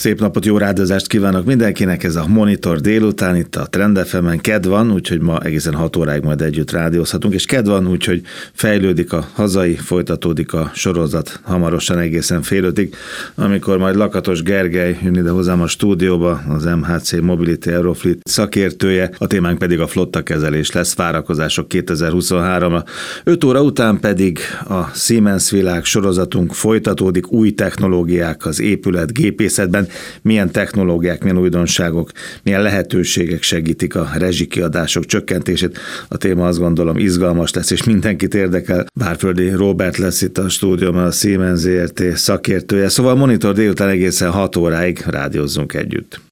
Szép napot, jó rádozást kívánok mindenkinek, ez a Monitor délután, itt a Trend FM-en. Kedd van, úgyhogy ma egészen 6 óráig majd együtt rádiózhatunk, és kedd van, úgyhogy fejlődik a hazai, folytatódik a sorozat hamarosan egészen fél 5-ig, amikor majd Lakatos Gergely jön ide hozzám a stúdióba, az MHC Mobility Eurofleet szakértője, a témánk pedig a flottakezelés lesz, várakozások 2023-ra. 5 óra után pedig a Siemens világ sorozatunk folytatódik, új technológiák az épület, gépészetben, milyen technológiák, milyen újdonságok, milyen lehetőségek segítik a rezsikiadások csökkentését. A téma, azt gondolom, izgalmas lesz, és mindenkit érdekel. Várföldi Róbert lesz itt a stúdióban, a Siemens Zrt. Szakértője. Szóval Monitor délután egészen 6 óráig rádiózzunk együtt.